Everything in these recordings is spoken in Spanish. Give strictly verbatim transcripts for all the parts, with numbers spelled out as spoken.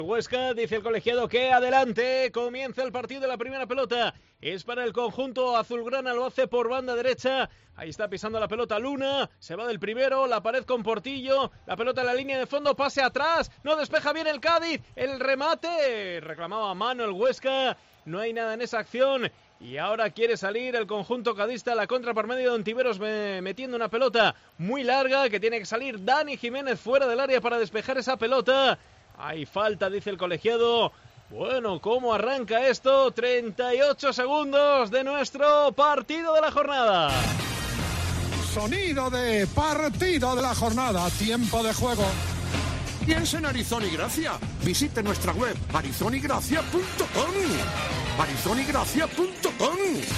Huesca, dice el colegiado que adelante, comienza el partido de la primera pelota, es para el conjunto azulgrana, lo hace por banda derecha, ahí está pisando la pelota Luna, se va del primero, la pared con Portillo, la pelota en la línea de fondo, pase atrás, no despeja bien el Cádiz, el remate, reclamaba a mano el Huesca, no hay nada en esa acción. Y ahora quiere salir el conjunto cadista a la contra por medio de Ontiveros metiendo una pelota muy larga que tiene que salir Dani Jiménez fuera del área para despejar esa pelota. Hay falta, dice el colegiado. Bueno, ¿cómo arranca esto? treinta y ocho segundos de nuestro partido de la jornada. Sonido de partido de la jornada, tiempo de juego. Piensa en Arizona y Gracia. Visite nuestra web arizona y gracia punto com. arizona y gracia punto com.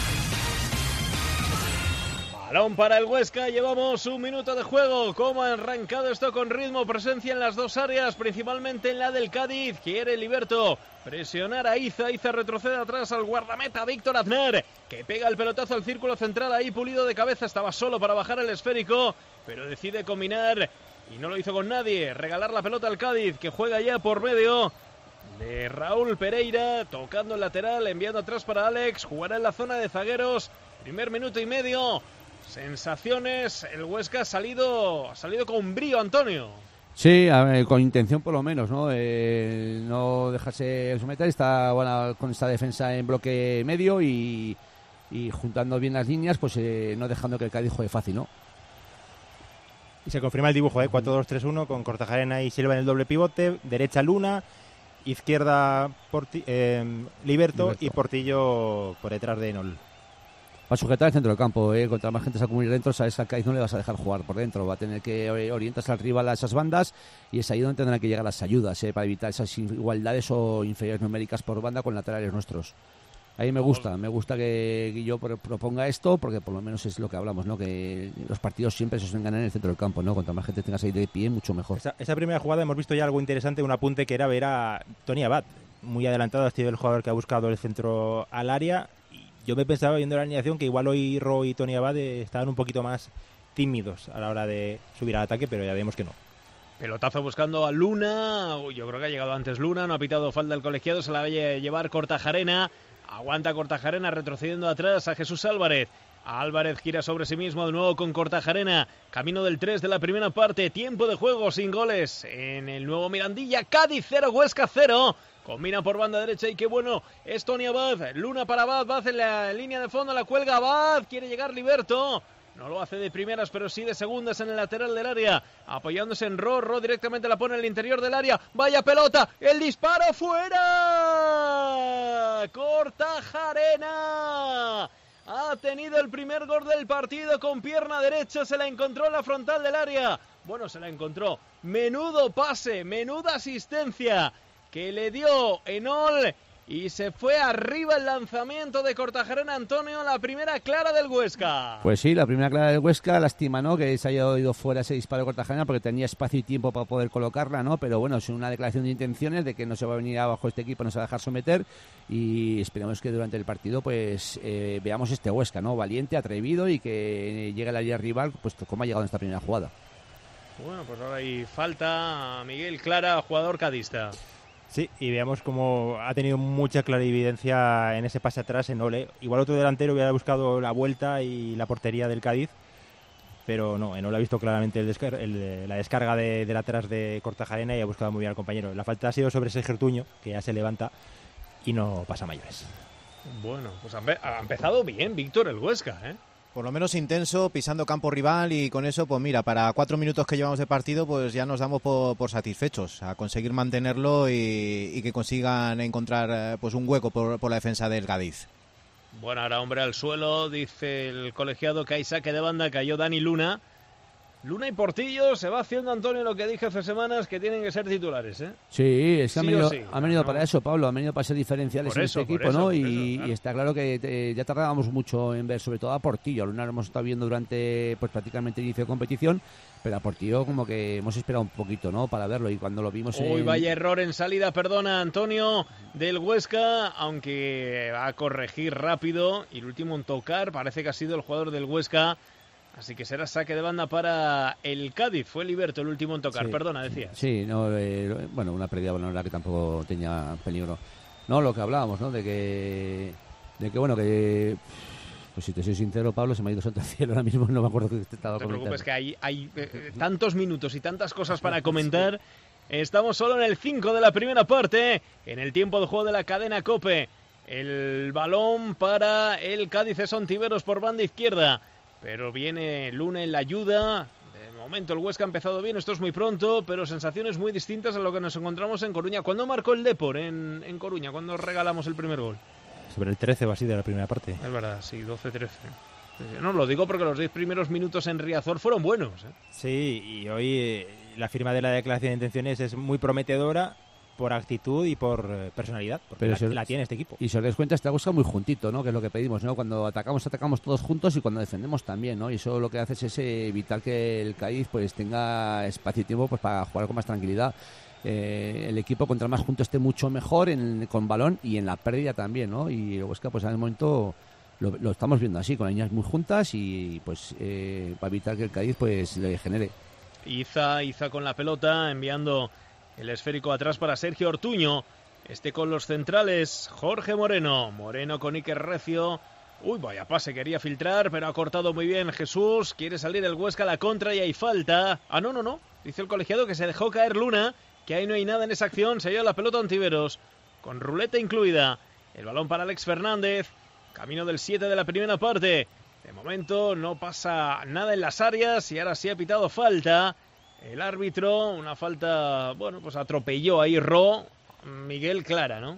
Balón para el Huesca, llevamos un minuto de juego. ¿Cómo ha arrancado esto con ritmo? Presencia en las dos áreas, principalmente en la del Cádiz. Quiere Liberto presionar a Iza. Iza retrocede atrás al guardameta Víctor Aznar, que pega el pelotazo al círculo central. Ahí Pulido de cabeza, estaba solo para bajar el esférico, pero decide combinar y no lo hizo con nadie. Regalar la pelota al Cádiz, que juega ya por medio de Raúl Pereira, tocando el lateral, enviando atrás para Alex. Jugará en la zona de zagueros. Primer minuto y medio. Sensaciones, el Huesca ha salido, ha salido con brío, Antonio. Sí, a ver, con intención por lo menos, ¿no? Eh, no dejarse someter, está bueno, con esta defensa en bloque medio y, y juntando bien las líneas, pues eh, no dejando que el Cádiz juegue fácil, ¿no? Y se confirma el dibujo, ¿eh? cuatro dos tres uno con Kortajarena y Silva en el doble pivote, derecha Luna, izquierda Porti- eh, Liberto, Liberto y Portillo por detrás de Enol. Va a sujetar el centro del campo, ¿eh? Contra más gente se acumule dentro, sabes que al Cádiz no le vas a dejar jugar por dentro, va a tener que orientarse al rival a esas bandas y es ahí donde tendrán que llegar las ayudas, ¿eh? Para evitar esas igualdades o inferiores numéricas por banda con laterales nuestros. Ahí me gusta, me gusta que Guillo proponga esto, porque por lo menos es lo que hablamos, ¿no? Que los partidos siempre se sostengan en el centro del campo, ¿no? Cuanto más gente tengas ahí de pie, mucho mejor. Esa, esa primera jugada hemos visto ya algo interesante, un apunte que era ver a Tony Abad, muy adelantado, ha sido el jugador que ha buscado el centro al área. Yo me pensaba viendo la alineación que igual hoy Ro y Tony Abad estaban un poquito más tímidos a la hora de subir al ataque, pero ya vemos que no. Pelotazo buscando a Luna, yo creo que ha llegado antes Luna, no ha pitado falta el colegiado, se la va a llevar Kortajarena, aguanta Kortajarena retrocediendo atrás a Jesús Álvarez. Álvarez gira sobre sí mismo de nuevo con Kortajarena, camino del tres de la primera parte, tiempo de juego sin goles en el nuevo Mirandilla, Cádiz cero, Huesca cero. Combina por banda derecha y qué bueno es Tony Abad. Luna para Abad, Abad en la línea de fondo, la cuelga Abad, quiere llegar Liberto. No lo hace de primeras, pero sí de segundas en el lateral del área. Apoyándose en Ro, Ro directamente la pone en el interior del área. ¡Vaya pelota! ¡El disparo fuera! ¡Kortajarena! Ha tenido el primer gol del partido con pierna derecha, se la encontró en la frontal del área. Bueno, se la encontró. Menudo pase, menuda asistencia que le dio Enol y se fue arriba el lanzamiento de Kortajarena. Antonio, la primera clara del Huesca. Pues sí, la primera clara del Huesca, lástima, ¿no? Que se haya ido fuera ese disparo de Kortajarena porque tenía espacio y tiempo para poder colocarla, ¿no? Pero bueno, es una declaración de intenciones de que no se va a venir abajo este equipo, no se va a dejar someter y esperemos que durante el partido pues eh, veamos este Huesca, ¿no? Valiente, atrevido y que llegue al área rival pues como ha llegado en esta primera jugada. Bueno, pues ahora hay falta a Miguel Clara, jugador cadista. Sí, y veamos cómo ha tenido mucha clarividencia en ese pase atrás en Ole. Igual otro delantero hubiera buscado la vuelta y la portería del Cádiz, pero no, Enol ha visto claramente el descar- el, la descarga de, del atrás de Kortajarena y ha buscado muy bien al compañero. La falta ha sido sobre Sergio Ortuño, que ya se levanta y no pasa mayores. Bueno, pues ha, ha empezado bien Víctor el Huesca, ¿eh? Por lo menos intenso, pisando campo rival y con eso, pues mira, para cuatro minutos que llevamos de partido, pues ya nos damos por, por satisfechos, a conseguir mantenerlo y, y que consigan encontrar pues un hueco por, por la defensa del Cádiz. Bueno, ahora hombre al suelo, dice el colegiado que hay saque de banda, cayó Dani Luna. Luna y Portillo, se va haciendo, Antonio, lo que dije hace semanas, que tienen que ser titulares, ¿eh? Sí, es que han Sí venido, sí, han venido no. para eso, Pablo, han venido para ser diferenciales Por en eso, este equipo, por eso, ¿no? por Y, eso, claro. y está claro que eh, ya tardábamos mucho en ver, sobre todo a Portillo. A Luna lo hemos estado viendo durante pues prácticamente el inicio de competición, pero a Portillo como que hemos esperado un poquito, ¿no? Para verlo y cuando lo vimos... Uy, en... vaya error en salida, perdona, Antonio, del Huesca, aunque va a corregir rápido. Y el último en tocar, parece que ha sido el jugador del Huesca, Así que será saque de banda para el Cádiz. Fue Liberto el último en tocar. Sí. Perdona, decías. Sí, no, eh, bueno, una pérdida de balón que tampoco tenía peligro. No, lo que hablábamos, ¿no? De que, de que bueno, que... Pues si te soy sincero, Pablo, se me ha ido santo al cielo ahora mismo, no me acuerdo que te estaba No te comentando. preocupes, que hay, hay eh, tantos minutos y tantas cosas para comentar. Estamos solo en el cinco de la primera parte, en el tiempo de juego de la cadena COPE. El balón para el Cádiz es Ontiveros por banda izquierda, pero viene Luna en la ayuda. De momento el Huesca ha empezado bien, esto es muy pronto, pero sensaciones muy distintas a lo que nos encontramos en Coruña. ¿Cuándo marcó el Depor en, en Coruña? ¿Cuándo regalamos el primer gol? Sobre el trece o así de la primera parte. Es verdad, sí, doce trece. No, lo digo porque los diez primeros minutos en Riazor fueron buenos, ¿eh? Sí, y hoy eh, la firma de la declaración de intenciones es muy prometedora por actitud y por eh, personalidad, porque Pero la, si os- la tiene este equipo. Y si os dais cuenta, está Huesca muy juntito, ¿no? Que es lo que pedimos, ¿no? Cuando atacamos, atacamos todos juntos y cuando defendemos también, ¿no? Y eso lo que hace es ese evitar que el Cádiz pues tenga espacio y tiempo pues para jugar con más tranquilidad. Eh, el equipo contra más junto esté mucho mejor en, con balón y en la pérdida también, ¿no? Y el Huesca pues en el momento lo, lo estamos viendo así, con las líneas muy juntas y pues eh, para evitar que el Cádiz pues le genere. Iza, Iza con la pelota, enviando el esférico atrás para Sergio Ortuño. Este con los centrales, Jorge Moreno. Moreno con Iker Recio. Uy, vaya pase, quería filtrar, pero ha cortado muy bien Jesús. Quiere salir el Huesca a la contra y hay falta. Ah, no, no, no. Dice el colegiado que se dejó caer Luna, que ahí no hay nada en esa acción. Se lleva la pelota a Ontiveros, con ruleta incluida. El balón para Alex Fernández. Camino del siete de la primera parte. De momento no pasa nada en las áreas y ahora sí ha pitado falta. El árbitro, una falta, bueno, pues atropelló ahí Ro, Miguel clara, ¿no?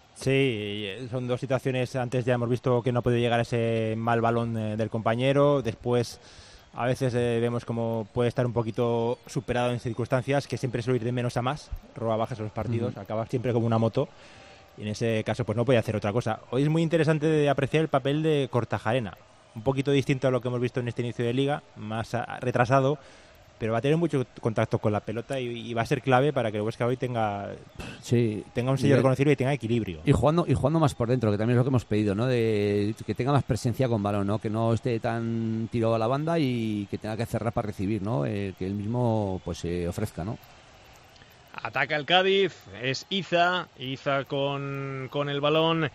Sí, son dos situaciones. Antes ya hemos visto que no ha podido llegar a ese mal balón eh, del compañero. Después, a veces eh, vemos como puede estar un poquito superado en circunstancias que siempre suele ir de menos a más. Roba bajas en los partidos, uh-huh. acaba siempre como una moto. Y en ese caso, pues no podía hacer otra cosa. Hoy es muy interesante de apreciar el papel de Kortajarena. Un poquito distinto a lo que hemos visto en este inicio de liga, más a, retrasado, pero va a tener mucho contacto con la pelota y, y va a ser clave para que el Huesca hoy tenga, sí, tenga un sello reconocible y tenga equilibrio. Y jugando, y jugando más por dentro, que también es lo que hemos pedido, ¿no? De que tenga más presencia con balón, ¿no? Que no esté tan tirado a la banda y que tenga que cerrar para recibir, ¿no? Eh, que él mismo pues eh, ofrezca, ¿no? Ataca el Cádiz, es Iza, Iza con, con el balón.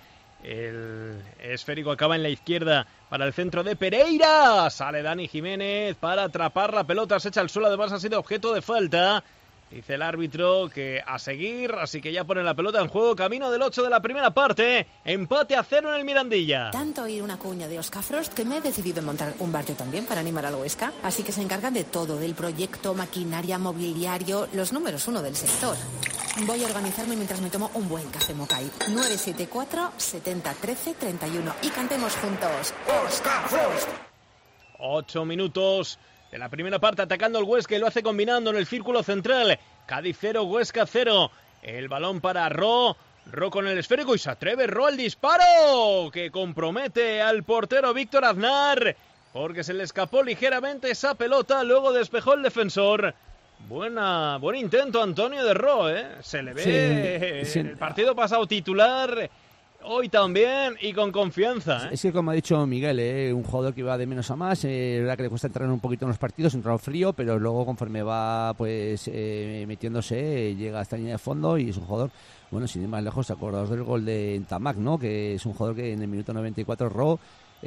El esférico acaba en la izquierda para el centro de Pereira. Sale Dani Jiménez para atrapar la pelota. Se echa al suelo, además ha sido objeto de falta. Dice el árbitro que a seguir, así que ya pone la pelota en juego. Camino del ocho de la primera parte. Empate a cero en el Mirandilla. Tanto oír una cuña de Oscar Frost que me he decidido montar un bar yo también para animar al Huesca. Así que se encargan de todo, del proyecto, maquinaria, mobiliario, los números uno del sector. Voy a organizarme mientras me tomo un buen café Mokai. nueve siete cuatro, setenta, trece, treinta y uno. Y cantemos juntos. Oscar Frost. Ocho minutos de la primera parte atacando el Huesca y lo hace combinando en el círculo central. Cádiz cero, Huesca cero. El balón para Ro. Ro con el esférico y se atreve Ro al disparo que compromete al portero Víctor Aznar porque se le escapó ligeramente esa pelota. Luego despejó el defensor. Buena, buen intento Antonio de Ro, ¿eh? Se le ve sí, sí. en el partido pasado titular. Hoy también y con confianza, ¿eh? Es que como ha dicho Miguel, ¿eh? Un jugador que va de menos a más, eh, es verdad que le cuesta entrar un poquito en los partidos, entrar frío, pero luego conforme va pues eh, metiéndose, eh, llega hasta la línea de fondo y es un jugador, bueno, sin ir más lejos, acordaos del gol de Tamac, ¿no? Que es un jugador que en el minuto noventa y cuatro Ro,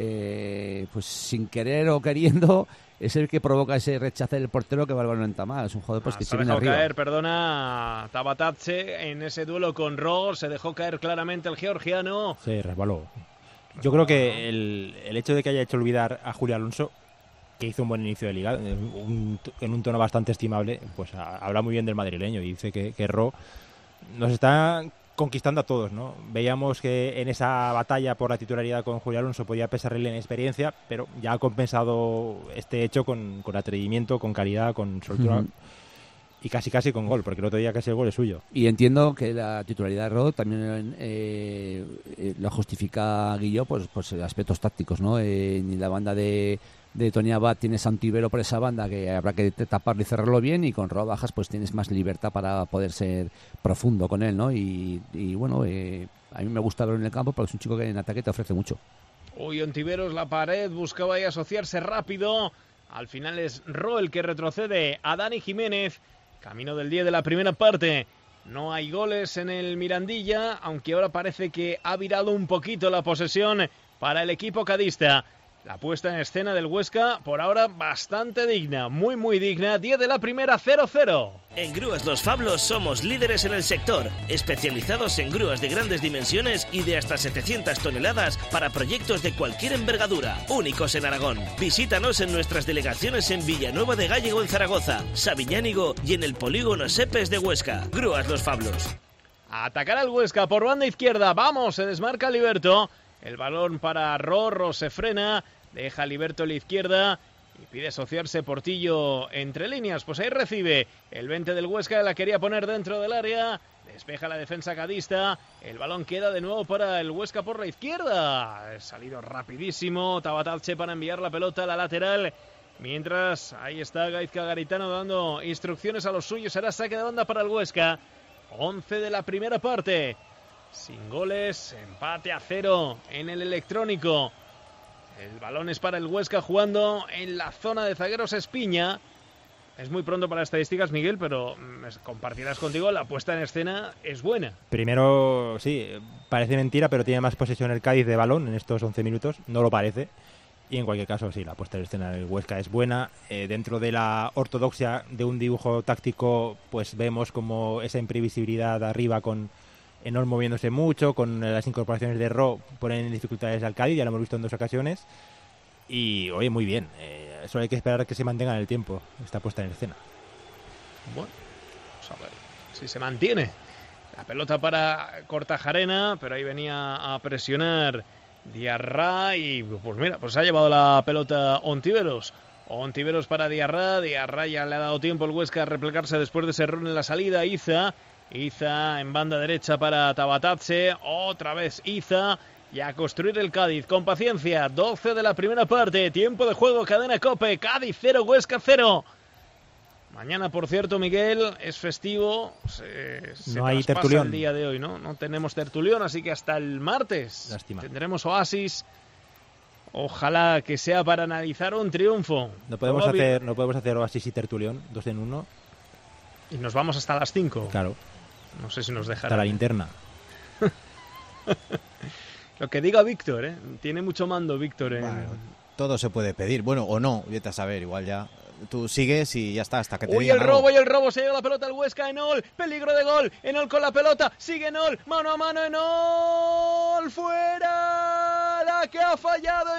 eh, pues sin querer o queriendo, es el que provoca ese rechace del portero que va al balón en Tamac. Es un jugador pues, ah, que se se ha viene dejado arriba. caer, perdona, Tabatatse en ese duelo con Ro, se dejó caer claramente el georgiano. Sí, resbaló. Yo creo que el, el hecho de que haya hecho olvidar a Julio Alonso, que hizo un buen inicio de liga, un, en un tono bastante estimable, pues a, habla muy bien del madrileño y dice que, que Ro nos está conquistando a todos, ¿no? Veíamos que en esa batalla por la titularidad con Julio Alonso podía pesarle en experiencia, pero ya ha compensado este hecho con, con atrevimiento, con calidad, con soltura uh-huh. y casi casi con gol, porque el otro día casi el gol es suyo. Y entiendo que la titularidad de Ro también eh, eh, lo justifica Guillo pues, pues aspectos tácticos, ¿no? Eh, ni la banda de de Tony Abad tienes a Ontivero por esa banda que habrá que taparlo y cerrarlo bien, y con Ro Bajas pues tienes más libertad para poder ser profundo con él, ¿no? Y, y bueno, eh, a mí me gusta verlo en el campo porque es un chico que en ataque te ofrece mucho. Uy, Ontiveros, la pared, buscaba ahí asociarse rápido Al final es Ro el que retrocede a Dani Jiménez. Camino del diez de la primera parte. No hay goles en el Mirandilla, aunque ahora parece que ha virado un poquito la posesión para el equipo cadista. La puesta en escena del Huesca, por ahora bastante digna, muy muy digna. diez de la primera, cero cero. En Grúas Los Fablos somos líderes en el sector, especializados en grúas de grandes dimensiones y de hasta setecientas toneladas para proyectos de cualquier envergadura, únicos en Aragón. Visítanos en nuestras delegaciones en Villanueva de Gállego en Zaragoza, Sabiñánigo y en el polígono Sepes de Huesca. Grúas Los Fablos. A atacar al Huesca por banda izquierda, vamos, se desmarca Liberto. El balón para Rorro, se frena, deja Liberto a la izquierda y pide asociarse Portillo entre líneas. Pues ahí recibe el veinte del Huesca, la quería poner dentro del área, despeja la defensa cadista, el balón queda de nuevo para el Huesca por la izquierda. Ha salido rapidísimo Tabatalche para enviar la pelota a la lateral, mientras ahí está Gaizka Garitano dando instrucciones a los suyos. Será saque de banda para el Huesca. once de la primera parte. Sin goles, empate a cero en el electrónico. El balón es para el Huesca jugando en la zona de zagueros Espiña. Es muy pronto para estadísticas, Miguel, pero compartirás contigo, la puesta en escena es buena. Primero, sí, parece mentira, pero tiene más posesión el Cádiz de balón en estos once minutos, no lo parece. Y en cualquier caso, sí, la puesta en escena del Huesca es buena. Eh, dentro de la ortodoxia de un dibujo táctico, pues vemos como esa imprevisibilidad arriba con Enol moviéndose mucho, con las incorporaciones de Ro ponen en dificultades al Cádiz, ya lo hemos visto en dos ocasiones. Y, oye, muy bien. Eh, solo hay que esperar que se mantenga en el tiempo esta puesta en escena. Bueno, vamos a ver si se mantiene. La pelota para Kortajarena, pero ahí venía a presionar Diarra y, pues mira, pues ha llevado la pelota Ontiveros. Ontiveros para Diarra, Diarra ya le ha dado tiempo el Huesca a replegarse después de ese error en la salida. Iza, Iza en banda derecha para Tabatatse, otra vez Iza, y a construir el Cádiz con paciencia. doce de la primera parte, tiempo de juego, cadena COPE, Cádiz cero, Huesca cero. Mañana, por cierto, Miguel, es festivo, se, se no hay traspasa tertulión el día de hoy, ¿no? No tenemos tertulión, así que hasta el martes Lástima. Tendremos Oasis. Ojalá que sea para analizar un triunfo. No podemos Probable. hacer, no podemos hacer Oasis y tertulión, dos en uno. Y nos vamos hasta las cinco. Claro. No sé si nos dejará. Hasta la linterna. Lo que diga Víctor, ¿eh? Tiene mucho mando Víctor. En... Bueno, todo se puede pedir. Bueno, o no, vete a saber, igual ya. Tú sigues y ya está, hasta que te Uy, digan el algo. robo y el robo, se lleva la pelota al Huesca, Enol, peligro de gol, Enol con la pelota, sigue Enol, mano a mano, Enol, fuera, la que ha fallado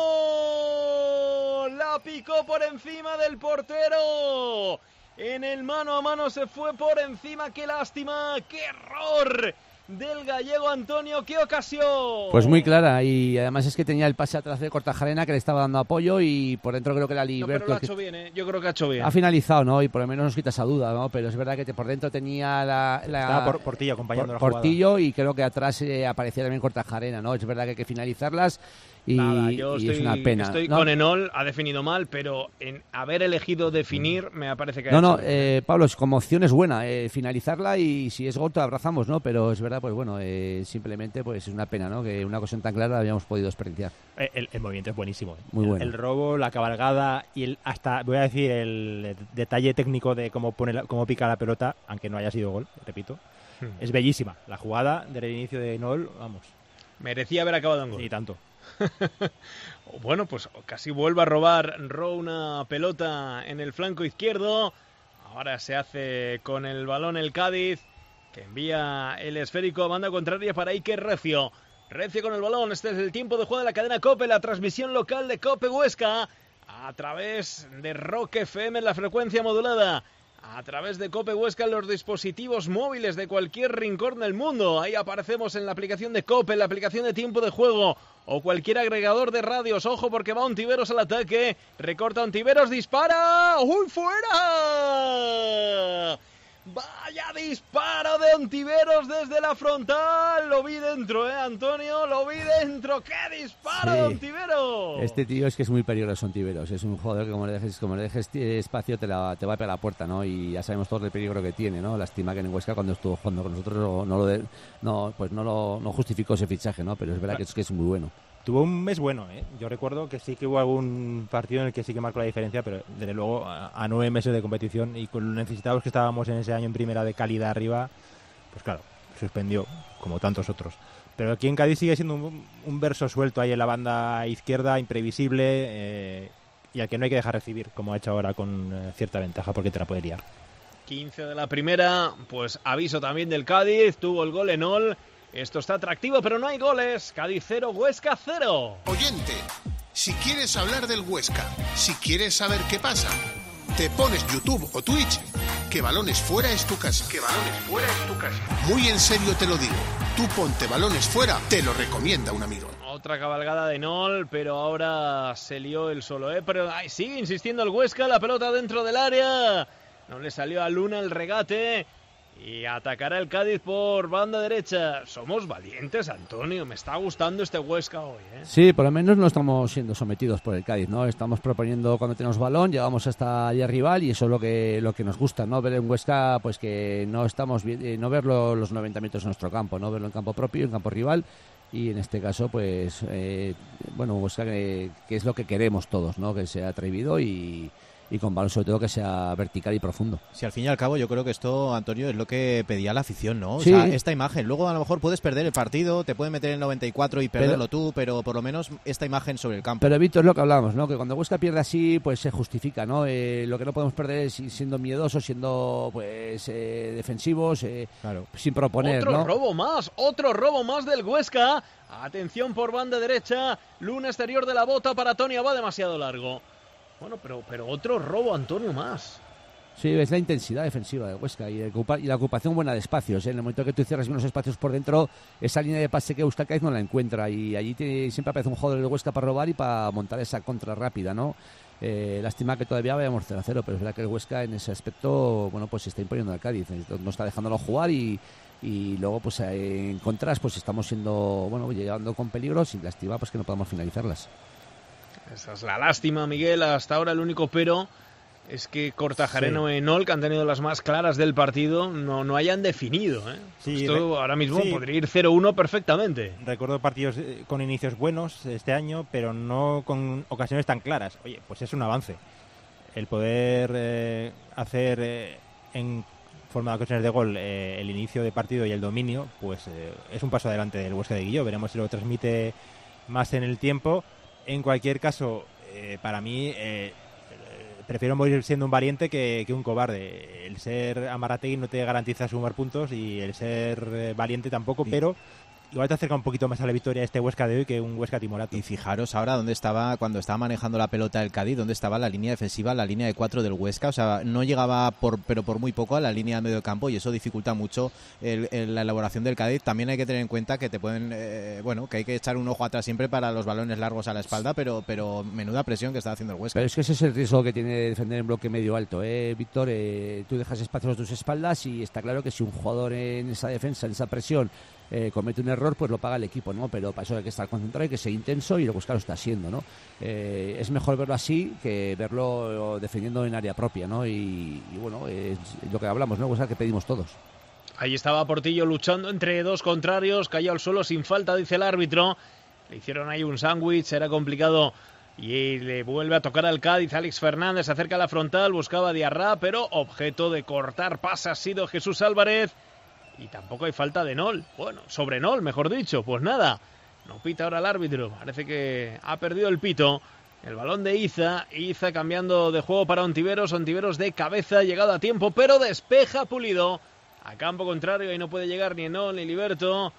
Enol, la picó por encima del portero, en el mano a mano se fue por encima, qué lástima, qué error del gallego Antonio, qué ocasión. Pues muy clara, y además es que tenía el pase atrás de Kortajarena que le estaba dando apoyo, y por dentro creo que era No, Liberto. pero lo ha el que hecho bien, ¿eh? Yo creo que ha hecho bien. ha finalizado, ¿no? Y por lo menos nos quita esa duda, ¿no? Pero es verdad que te- por dentro tenía la, la Estaba por, Portillo acompañando por- la Portillo, y creo que atrás eh, aparecía también Kortajarena, ¿no? Es verdad que hay que finalizarlas y, Nada, yo y estoy, es una pena. estoy ¿no? con Enol, ha definido mal, pero en haber elegido definir me parece que ha No, hecho no, bien. eh, Pablo, es como opción es buena, eh, finalizarla, y si es gol te abrazamos, ¿no? Pero es verdad, pues bueno, eh, simplemente pues es una pena, ¿no? Que una ocasión tan clara la habíamos podido desperdiciar. Eh, El, el movimiento es buenísimo. ¿eh? Muy El- bueno. El, robo, la cabalgada y el hasta, voy a decir, el detalle técnico de cómo pone la- cómo pica la pelota, aunque no haya sido gol, repito. Hmm. Es bellísima. La jugada del inicio de Nol, vamos, Merecía haber acabado en gol. ni tanto. Bueno, pues casi vuelve a robar Ro una pelota en el flanco izquierdo. Ahora se hace con el balón el Cádiz, que envía el esférico a banda contraria para Iker Recio. Recio con el balón, este es el tiempo de juego de la cadena COPE, la transmisión local de COPE Huesca, a través de Rock F M en la frecuencia modulada, a través de COPE Huesca en los dispositivos móviles de cualquier rincón del mundo. Ahí aparecemos en la aplicación de COPE, en la aplicación de tiempo de juego o cualquier agregador de radios. Ojo, porque va Ontiveros al ataque, recorta Ontiveros, dispara, ¡uy, fuera! Vaya disparo de Ontiveros desde la frontal. Lo vi dentro, ¿eh, Antonio? Lo vi dentro. ¡Qué disparo Sí. de Ontiveros! Este tío es que es muy peligroso, Ontiveros. Es un jugador que como le dejes, como le dejes eh, espacio te, la, te va a pegar la puerta, ¿no? Y ya sabemos todo el peligro que tiene, ¿no? Lástima que en Huesca cuando estuvo jugando con nosotros no, no lo de- no, pues no lo no justificó ese fichaje, ¿no? Pero es verdad que es, que es muy bueno. tuvo un mes bueno, ¿eh? Yo recuerdo que sí que hubo algún partido en el que sí que marcó la diferencia, pero desde luego a, a nueve meses de competición y con los necesitados que estábamos en ese año en primera de calidad arriba, pues claro, suspendió, como tantos otros. Pero aquí en Cádiz sigue siendo un, un verso suelto ahí en la banda izquierda, imprevisible, eh, y al que no hay que dejar recibir, como ha hecho ahora con eh, cierta ventaja, porque te la puede liar. quince de la primera, pues aviso también del Cádiz, tuvo el gol Enol. Esto está atractivo, pero no hay goles. Cádiz cero, Huesca cero. Oyente, si quieres hablar del Huesca, si quieres saber qué pasa, te pones YouTube o Twitch, que Balones Fuera es tu casa. Que Balones Fuera es tu casa. Muy en serio te lo digo. Tú ponte Balones Fuera, te lo recomienda un amigo. Otra cabalgada de Nol, pero ahora se lió él solo, ¿eh? Pero ay, sigue insistiendo el Huesca, la pelota dentro del área. No le salió a Luna el regate. Y atacará el Cádiz por banda derecha. Somos valientes, Antonio. Me está gustando este Huesca hoy, ¿eh? Sí, por lo menos no estamos siendo sometidos por el Cádiz, ¿no? Estamos proponiendo cuando tenemos balón, llegamos hasta allá rival y eso es lo que lo que nos gusta, ¿no? Ver en Huesca, pues que no estamos bien, no verlo los noventa metros en nuestro campo, no verlo en campo propio, en campo rival. Y en este caso, pues, eh, bueno, Huesca que, que es lo que queremos todos, ¿no? Que sea atrevido y... y con balón sobre todo que sea vertical y profundo. Si al fin y al cabo yo creo que esto, Antonio, es lo que pedía la afición, ¿no? O sí. sea, esta imagen, luego a lo mejor puedes perder el partido, te pueden meter el noventa y cuatro y perderlo pero, tú, pero por lo menos esta imagen sobre el campo. Pero Víctor, es lo que hablábamos, ¿no? Que cuando Huesca pierde así, pues se justifica, ¿no? Eh, lo que no podemos perder es siendo miedosos, siendo pues eh, defensivos, eh, claro. sin proponer, otro ¿no? robo más, otro robo más del Huesca. Atención por banda derecha, Luna exterior de la bota para Tonia, va demasiado largo. Bueno, pero, pero otro robo, Antonio, más. Sí, es la intensidad defensiva de Huesca y, y la ocupación buena de espacios, ¿eh? En el momento que tú cierras unos espacios por dentro, esa línea de pase que Euskal Cádiz no la encuentra y allí te, siempre aparece un jugador de Huesca para robar y para montar esa contra rápida, ¿no? Eh, lástima que todavía vayamos cero a cero, pero es verdad que el Huesca en ese aspecto, bueno, pues se está imponiendo al Cádiz, no está dejándolo jugar y, y luego pues en contras pues estamos siendo, bueno, llegando con peligros y lástima pues que no podamos finalizarlas. Esa es la lástima, Miguel. Hasta ahora el único pero es que Kortajarena y Enol, que han tenido las más claras del partido, no, no hayan definido, ¿eh? Sí, Esto re- ahora mismo sí. podría ir cero uno perfectamente. Recuerdo partidos con inicios buenos este año, pero no con ocasiones tan claras. Oye, pues es un avance. El poder eh, hacer eh, en forma de ocasiones de gol eh, el inicio de partido y el dominio, pues eh, es un paso adelante del Huesca de Guilló. Veremos si lo transmite más en el tiempo. En cualquier caso, eh, para mí, eh, prefiero morir siendo un valiente que, que un cobarde. El ser Amarategui no te garantiza sumar puntos y el ser eh, valiente tampoco, sí. Pero igual te acerca un poquito más a la victoria este Huesca de hoy que un Huesca timorato. Y fijaros ahora dónde estaba, cuando estaba manejando la pelota el Cádiz, dónde estaba la línea defensiva, la línea de cuatro del Huesca. O sea, no llegaba, por pero por muy poco, a la línea de medio campo y eso dificulta mucho el, el, la elaboración del Cádiz. También hay que tener en cuenta que te pueden, eh, bueno, que hay que echar un ojo atrás siempre para los balones largos a la espalda, pero, pero menuda presión que está haciendo el Huesca. Pero es que ese es el riesgo que tiene de defender en bloque medio alto, ¿eh, Víctor? Eh, tú dejas espacios a tus espaldas y está claro que si un jugador en esa defensa, en esa presión, Eh, comete un error, pues lo paga el equipo, ¿no? Pero para eso hay que estar concentrado, hay que ser intenso y el Huesca lo está haciendo, ¿no? Eh, es mejor verlo así que verlo defendiendo en área propia, ¿no? Y, y bueno, es lo que hablamos, ¿no? Huesca que pedimos todos. Ahí estaba Portillo luchando entre dos contrarios, cayó al suelo sin falta, dice el árbitro. Le hicieron ahí un sándwich, era complicado. Y le vuelve a tocar al Cádiz. Alex Fernández se acerca a la frontal, buscaba a Diarra, pero objeto de cortar pasa ha sido Jesús Álvarez. Y tampoco hay falta de Nol. Bueno, sobre Nol, mejor dicho. Pues nada, no pita ahora el árbitro. Parece que ha perdido el pito. El balón de Iza. Iza cambiando de juego para Ontiveros. Ontiveros de cabeza, llegado a tiempo, pero despeja Pulido. A campo contrario y no puede llegar ni Nol ni Liberto.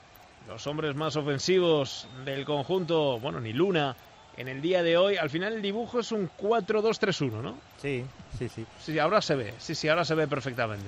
Los hombres más ofensivos del conjunto, bueno, ni Luna, en el día de hoy. Al final el dibujo es un cuatro dos tres uno, ¿no? Sí, sí, sí. Sí, ahora se ve. Sí, sí, ahora se ve perfectamente.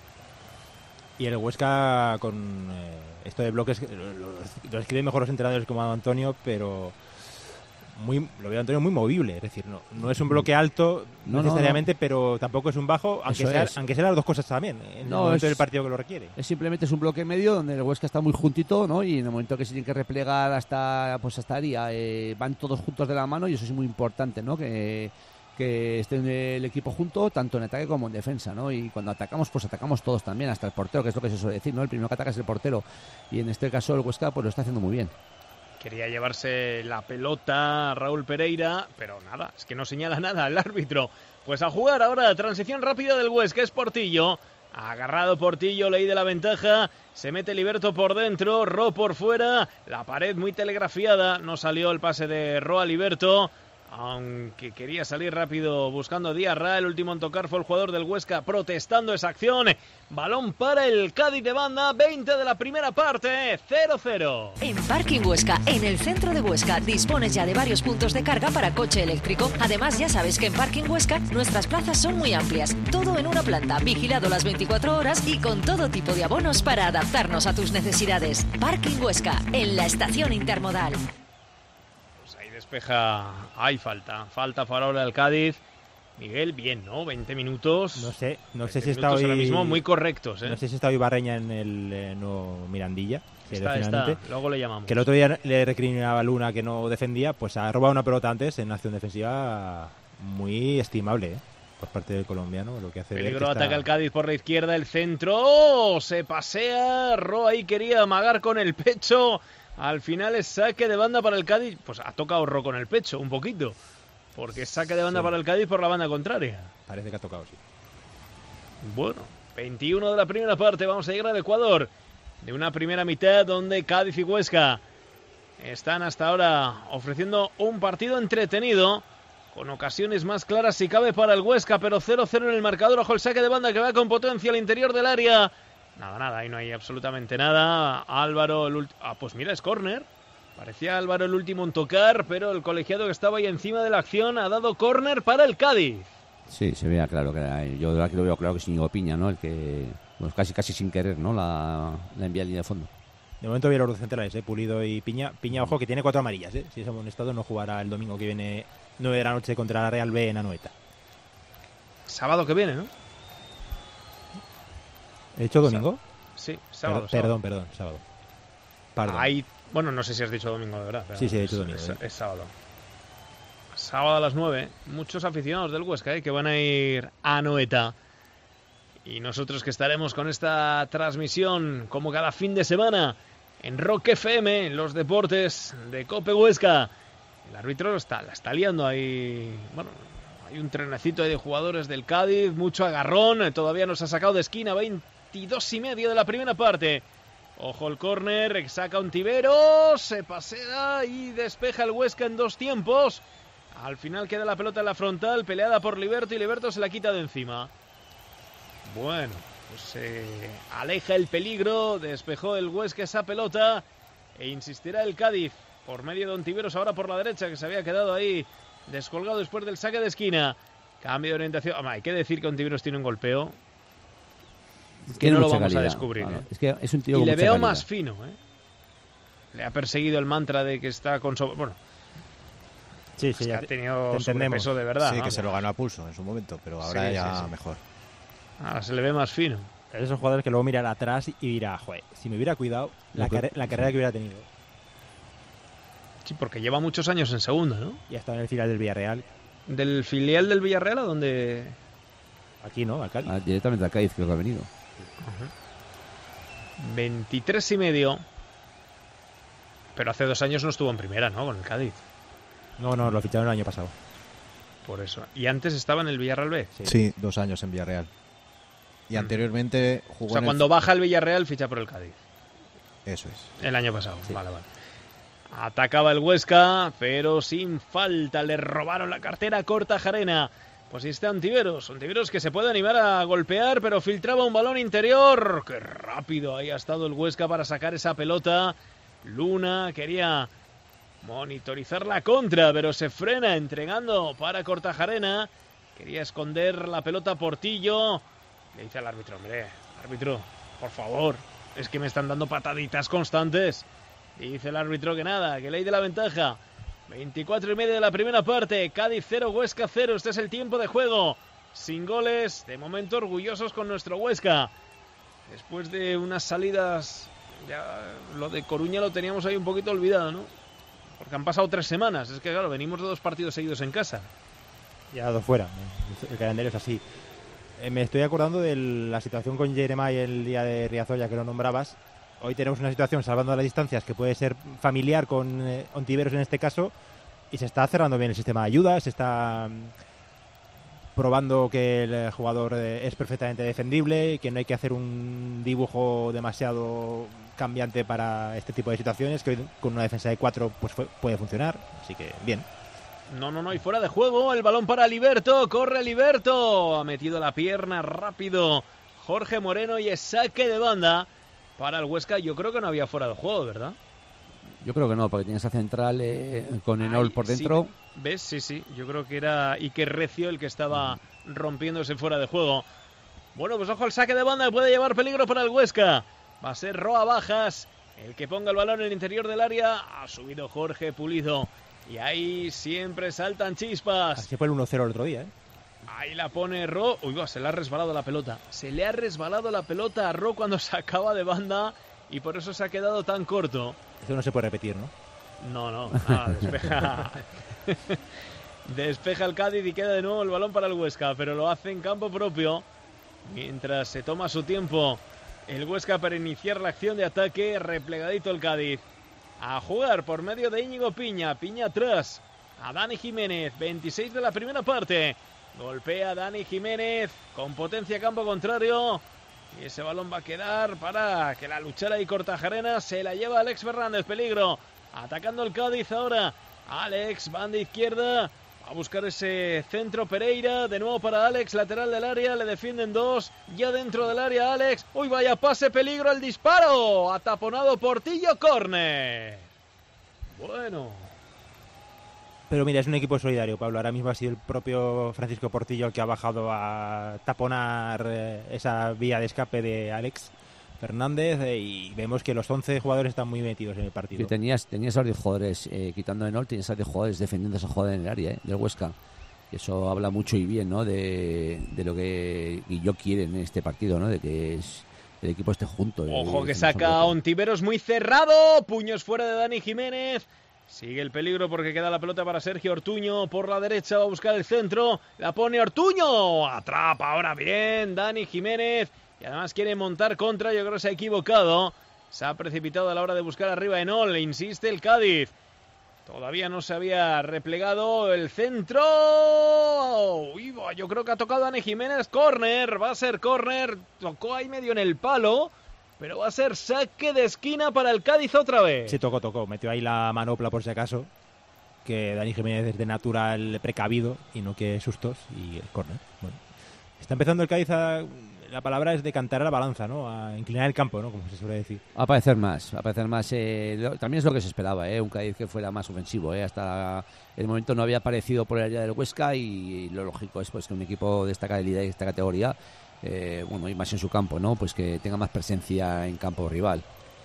Y el Huesca con eh, esto de bloques, lo, lo escriben mejor los entrenadores como Antonio, pero muy, lo veo a Antonio muy movible, es decir, no, no es un bloque alto no, necesariamente, no, no. pero tampoco es un bajo, aunque sea, aunque sean las dos cosas también, en no, el momento es, del partido que lo requiere. Es simplemente es un bloque medio donde el Huesca está muy juntito, ¿no? Y en el momento que se tiene que replegar hasta pues hasta área, eh, van todos juntos de la mano y eso es muy importante, ¿no? Que que estén el equipo junto, tanto en ataque como en defensa, ¿no? Y cuando atacamos, pues atacamos todos también, hasta el portero, que es lo que se suele decir, ¿no? El primero que ataca es el portero. Y en este caso el Huesca pues lo está haciendo muy bien. Quería llevarse la pelota Raúl Pereira, pero nada, es que no señala nada el árbitro. Pues a jugar ahora, transición rápida del Huesca, es Portillo. Agarrado Portillo, ley de la ventaja, se mete Liberto por dentro, Ro por fuera, la pared muy telegrafiada, no salió el pase de Ro a Liberto, aunque quería salir rápido buscando Diarra, el último en tocar fue el jugador del Huesca protestando esa acción. Balón para el Cádiz de banda, veinte de la primera parte, cero cero. En Parking Huesca, en el centro de Huesca, dispones ya de varios puntos de carga para coche eléctrico. Además, ya sabes que en Parking Huesca nuestras plazas son muy amplias, todo en una planta, vigilado las veinticuatro horas y con todo tipo de abonos para adaptarnos a tus necesidades. Parking Huesca, en la estación intermodal. Despeja, hay falta, falta para ahora el Cádiz. Miguel, bien, ¿no? veinte minutos. No sé, no sé si está hoy ahora mismo muy correctos, ¿eh? No sé si está hoy Barreña en el eh, no Mirandilla. Que está, está, luego le llamamos. Que el otro día le recriminaba a Luna que no defendía, pues ha robado una pelota antes en una acción defensiva muy estimable, ¿eh? Por parte del colombiano, lo que hace. Peligro, está... ataca el Cádiz por la izquierda, el centro, ¡oh! Se pasea, Ro ahí quería amagar con el pecho. Al final es saque de banda para el Cádiz. Pues ha tocado Ro con el pecho, un poquito. Porque es saque de banda sí. para el Cádiz por la banda contraria. Parece que ha tocado, sí. Bueno, veintiuno de la primera parte. Vamos a llegar al Ecuador. De una primera mitad donde Cádiz y Huesca están hasta ahora ofreciendo un partido entretenido. Con ocasiones más claras si cabe para el Huesca. Pero cero cero en el marcador. Ojo el saque de banda que va con potencia al interior del área. Nada, nada, ahí no hay absolutamente nada. Álvaro, el ulti... ah, pues mira, es córner. Parecía Álvaro el último en tocar, pero el colegiado que estaba ahí encima de la acción ha dado córner para el Cádiz. Sí, se veía claro que era él. Yo de verdad que lo veo claro que es Íñigo Piña, ¿no? El que, pues casi casi sin querer, ¿no? La, la envía a línea de fondo. De momento viene los dos centrales, ¿eh? Pulido y Piña. Piña, ojo, que tiene cuatro amarillas, ¿eh? Si es amonestado no jugará el domingo que viene, nueve de la noche contra la Real B en Anoeta. Sábado que viene, ¿no? ¿He dicho domingo? Sí, sábado. Per- sábado. Perdón, perdón, sábado. Perdón. Hay, bueno, no sé si has dicho domingo de verdad. Pero sí, sí, he es, dicho domingo. Es, ¿eh? es sábado. Sábado a las nueve. Muchos aficionados del Huesca ¿eh? que van a ir a Anoeta. Y nosotros que estaremos con esta transmisión como cada fin de semana en Rock F M, en los deportes de Cope Huesca. El árbitro está, la está liando ahí. Bueno, hay un trenecito ahí de jugadores del Cádiz, mucho agarrón. Todavía nos ha sacado de esquina, veintidós y medio de la primera parte. Ojo el córner, saca un Tibero, se pasea y despeja el Huesca en dos tiempos. Al final queda la pelota en la frontal, peleada por Liberto y Liberto se la quita de encima. Bueno, pues se eh, aleja el peligro, despejó el Huesca esa pelota e insistirá el Cádiz por medio de Ontiveros ahora por la derecha que se había quedado ahí descolgado después del saque de esquina. Cambio de orientación. Hombre, hay que decir que Ontiveros tiene un golpeo que no lo vamos calidad. a descubrir. Vale. ¿eh? Es que es un tío y con le mucha veo calidad. más fino. ¿eh? Le ha perseguido el mantra de que está con... So... Bueno, sí, es sí, que ya ha tenido te peso de verdad. Sí, ¿no? que se lo ganó a pulso en su momento, pero ahora sí, ya sí, sí. mejor. Ahora se le ve más fino. Es de esos jugadores que luego miran atrás y dirá, joder, si me hubiera cuidado, la, car- la carrera que hubiera tenido. Sí, porque lleva muchos años en segunda, ¿no? Y ha estado en el filial del Villarreal. ¿Del filial del Villarreal a donde? Aquí, ¿no? Al Cádiz. Ah, directamente al Cádiz creo que ha venido. Uh-huh. veintitrés y medio. Pero hace dos años no estuvo en primera, ¿no? Con el Cádiz. No, no, lo ficharon el año pasado. Por eso. ¿Y antes estaba en el Villarreal B? Sí, sí dos años en Villarreal. Y mm. anteriormente jugó O sea, en cuando el... baja el Villarreal ficha por el Cádiz. Eso es. El año pasado, sí. Vale, vale. Atacaba el Huesca, pero sin falta. Le robaron la cartera a Kortajarena. Pues ahí está Ontiveros. Ontiveros que se puede animar a golpear, pero filtraba un balón interior. ¡Qué rápido! Ahí ha estado el Huesca para sacar esa pelota. Luna quería monitorizar la contra, pero se frena entregando para Kortajarena. Quería esconder la pelota Portillo. Le dice al árbitro, hombre, árbitro, por favor, es que me están dando pataditas constantes. Y dice el árbitro que nada, que ley de la ventaja. veinticuatro y medio de la primera parte. Cádiz cero, Huesca cero. Este es el tiempo de juego. Sin goles. De momento orgullosos con nuestro Huesca. Después de unas salidas... Ya lo de Coruña lo teníamos ahí un poquito olvidado, ¿no? Porque han pasado tres semanas. Es que claro, venimos de dos partidos seguidos en casa. Ya dos fuera. El calendario es así. Eh, me estoy acordando de la situación con Jeremai el día de Riazor, ya que lo nombrabas. hoy tenemos una situación, salvando las distancias, que puede ser familiar con eh, Ontiveros en este caso, y se está cerrando bien el sistema de ayuda, se está mm, probando que el jugador eh, es perfectamente defendible, que no hay que hacer un dibujo demasiado cambiante para este tipo de situaciones, que hoy con una defensa de cuatro pues fue, puede funcionar, así que bien. No, no, no, y fuera de juego, el balón para Liberto, corre Liberto, ha metido la pierna rápido Jorge Moreno y es saque de banda para el Huesca. Yo creo que no había fuera de juego, ¿verdad? Yo creo que no, porque tienes a central eh, con Enol por dentro. Sí, ¿ves? Sí, sí, yo creo que era Iker Recio el que estaba rompiéndose fuera de juego. Bueno, pues ojo al saque de banda, puede llevar peligro para el Huesca. Va a ser Roa Bajas el que ponga el balón en el interior del área. Ha subido Jorge Pulido y ahí siempre saltan chispas. Así fue el uno cero el otro día, ¿eh? Ahí la pone Ro. Uy, va, se le ha resbalado la pelota. Se le ha resbalado la pelota a Ro cuando sacaba de banda y por eso se ha quedado tan corto. Eso no se puede repetir, ¿no? No, no. Ah, despeja. Despeja el Cádiz y queda de nuevo el balón para el Huesca, pero lo hace en campo propio. Mientras se toma su tiempo el Huesca para iniciar la acción de ataque, replegadito el Cádiz. A jugar por medio de Íñigo Piña. Piña atrás a Dani Jiménez. veintiséis de la primera parte. Golpea Dani Jiménez con potencia campo contrario. Y ese balón va a quedar para que la luchara y Cortajarena se la lleva Alex Fernández. Peligro. Atacando el Cádiz ahora. Alex, banda izquierda. Va a buscar ese centro Pereira. De nuevo para Alex, lateral del área. Le defienden dos. Ya dentro del área Alex. Uy, vaya pase, peligro el disparo. Ataponado Portillo, córner. Bueno. Pero mira, es un equipo solidario, Pablo. Ahora mismo ha sido el propio Francisco Portillo el que ha bajado a taponar eh, esa vía de escape de Alex Fernández eh, y vemos que los once jugadores están muy metidos en el partido. Y tenías, tenías a los diez jugadores, eh, quitando a Enol, tenías a diez jugadores defendiendo esa jugada en el área eh, del Huesca. Y eso habla mucho y bien, ¿no? De, de lo que Guilló quiere en este partido, ¿no? De que es, el equipo esté junto. Ojo que saca a Ontiveros muy cerrado. Puños fuera de Dani Jiménez. Sigue el peligro porque queda la pelota para Sergio Ortuño. Por la derecha va a buscar el centro. La pone Ortuño. Atrapa ahora bien Dani Jiménez. Y además quiere montar contra. Yo creo que se ha equivocado. Se ha precipitado a la hora de buscar arriba Enol. Insiste el Cádiz. Todavía no se había replegado el centro. Uy, yo creo que ha tocado Dani Jiménez. Córner. Va a ser córner. Tocó ahí medio en el palo. Pero va a ser saque de esquina para el Cádiz otra vez. Sí, tocó, tocó. Metió ahí la manopla por si acaso. Que Dani Jiménez es de natural precavido y no que sustos. Y el córner. Bueno. Está empezando el Cádiz a... La palabra es decantar a la balanza, ¿no? A inclinar el campo, ¿no? Como se suele decir. A aparecer más, a aparecer más. Eh, lo, también es lo que se esperaba, ¿eh? Un Cádiz que fuera más ofensivo, ¿eh? Hasta el momento no había aparecido por el área del Huesca y, y lo lógico es pues que un equipo de esta calidad y de esta categoría... Eh, bueno, y más en su campo, ¿no? Pues que tenga más presencia en campo rival.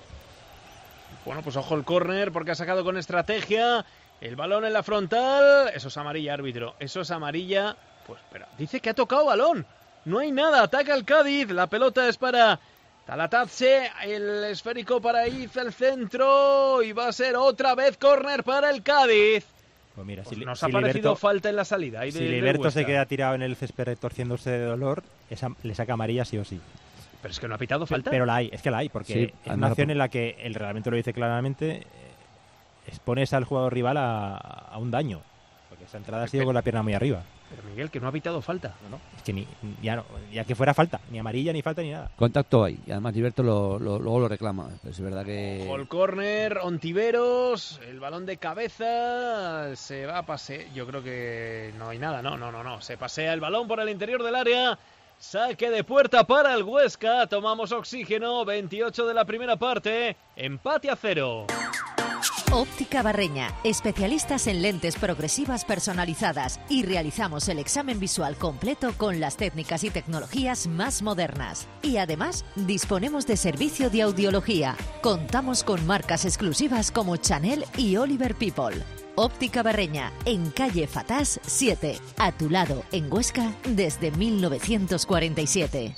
Bueno, pues ojo el córner porque ha sacado con estrategia el balón en la frontal. Eso es amarilla, árbitro. Eso es amarilla. Pues, pero dice que ha tocado balón. No hay nada. Ataca el Cádiz. La pelota es para Talatazze. El esférico para Iza, el centro. Y va a ser otra vez córner para el Cádiz. Pues mira, pues si, nos si ha parecido Liberto, falta en la salida. Ahí si de, Liberto se queda tirado en el césped retorciéndose de dolor, esa, le saca amarilla sí o sí. Pero es que no ha pitado falta. Pero la hay, es que la hay, porque sí, es una acción en la que el reglamento lo dice claramente, eh, expones al jugador rival a, a un daño. Porque esa entrada ha sido con la pierna muy arriba. Pero Miguel, que no ha pitado falta. No, no, es que ni, ya, no, ya que fuera falta, ni amarilla, ni falta, ni nada. Contacto hay, y además Liberto lo, lo, luego lo reclama. Pero es verdad que... Ojo el córner, Ontiveros, el balón de cabeza, se va a pasear. Yo creo que no hay nada, no, no, no, no. Se pasea el balón por el interior del área. Saque de puerta para el Huesca. Tomamos oxígeno, veintiocho de la primera parte. Empate a cero. Óptica Barreña, especialistas en lentes progresivas personalizadas y realizamos el examen visual completo con las técnicas y tecnologías más modernas. Y además, disponemos de servicio de audiología. Contamos con marcas exclusivas como Chanel y Oliver People. Óptica Barreña, en calle Fatás siete, a tu lado, en Huesca, desde mil novecientos cuarenta y siete.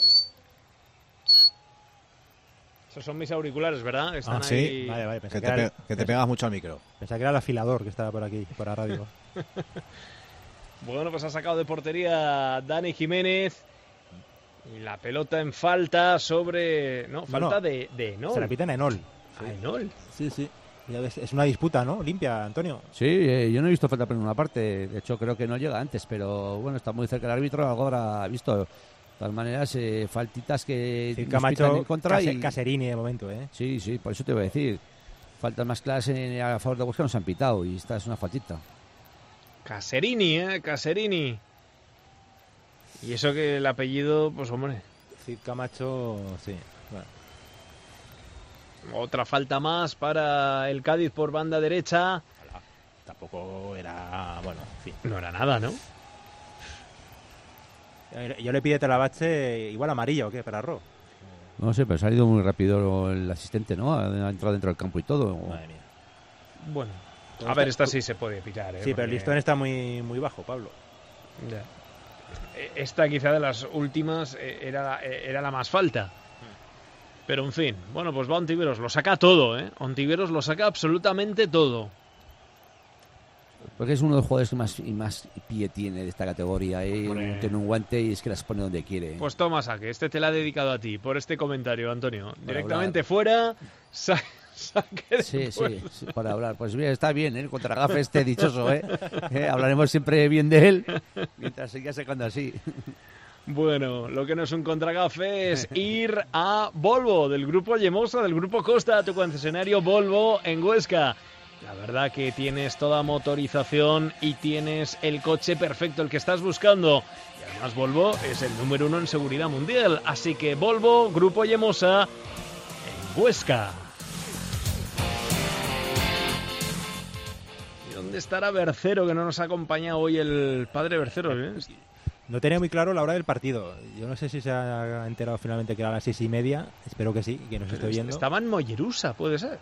Esos son mis auriculares, ¿verdad? Están ah, sí. Ahí... Vale, vale. Que, Que, te, era, pe que te pegas mucho al micro. Pensaba que era el afilador que estaba por aquí, por la radio. Bueno, pues ha sacado de portería Dani Jiménez. Y la pelota en falta sobre... No, falta Bueno, de, de Enol. Se la pitan a Enol. A Enol. Sí, sí. Ya ves, es una disputa, ¿no? Limpia, Antonio. Sí, eh, yo no he visto falta por ninguna parte. De hecho, creo que no llega antes, pero bueno, está muy cerca el árbitro. Algo habrá visto. De todas maneras, eh, faltitas que Sí, nos Camacho, pitan en contra Case- y... Caserini de momento, ¿eh? Sí, sí, por eso te iba a decir. Faltas más claras en, a favor de Huesca nos han pitado y esta es una faltita. Caserini, ¿eh? Caserini. Y eso que el apellido, pues hombre... Cid Camacho, sí. Bueno. Otra falta más para el Cádiz por banda derecha. Tampoco era... Bueno, en fin. No era nada, ¿no? Yo le pide Talabache igual amarilla o qué, para Ro. No sé, pero ha salido muy rápido el asistente, ¿no? Ha entrado dentro del campo y todo. Madre mía. Bueno, a ver, esta sí se puede pitar, ¿eh? Sí, pero el Porque- listón está muy, muy bajo, Pablo. Ya. Esta quizá de las últimas eh, era, la- eh, era la más falta. Pero en fin, bueno, pues va Ontiveros, lo saca todo, ¿eh? Ontiveros lo saca absolutamente todo. Porque es uno de los jugadores que más, y más pie tiene de esta categoría. ¿eh? Hombre. Tiene un guante y es que las pone donde quiere. Pues toma saque, este te la ha dedicado a ti por este comentario, Antonio. Para Directamente hablar. fuera, sa- saque de Sí, sí, fuera. sí, para hablar. Pues bien, está bien, ¿eh? El contragafe este dichoso, ¿eh? ¿Eh? Hablaremos siempre bien de él mientras siga secando así. Bueno, lo que no es un contragafe es ir a Volvo, del grupo Yemosa, del grupo Costa, tu concesionario Volvo en Huesca. La verdad que tienes toda motorización y tienes el coche perfecto, el que estás buscando. Y además Volvo es el número uno en seguridad mundial. Así que Volvo, grupo Yemosa en Huesca. ¿Y dónde estará Bercero, que no nos ha acompañado hoy el padre Bercero? ¿eh? No tenía muy claro la hora del partido. Yo no sé si se ha enterado finalmente que era a las seis y media. Espero que sí, que nos esté viendo. Estaba en Mollerusa, puede ser.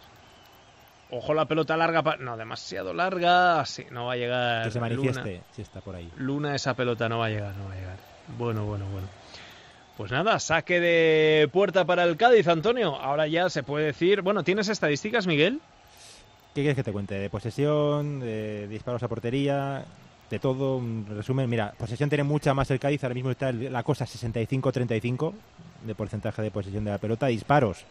Ojo la pelota larga. Pa... No, demasiado larga. Sí, no va a llegar. Que se manifieste Luna. si está por ahí. Luna, esa pelota no va a llegar, no va a llegar. Bueno, bueno, bueno. Pues nada, saque de puerta para el Cádiz, Antonio. Ahora ya se puede decir... Bueno, ¿tienes estadísticas, Miguel? ¿Qué quieres que te cuente? De posesión, de disparos a portería, de todo, un resumen. Mira, posesión tiene mucha más el Cádiz. Ahora mismo está el- la cosa sesenta y cinco treinta y cinco de porcentaje de posesión de la pelota. Disparos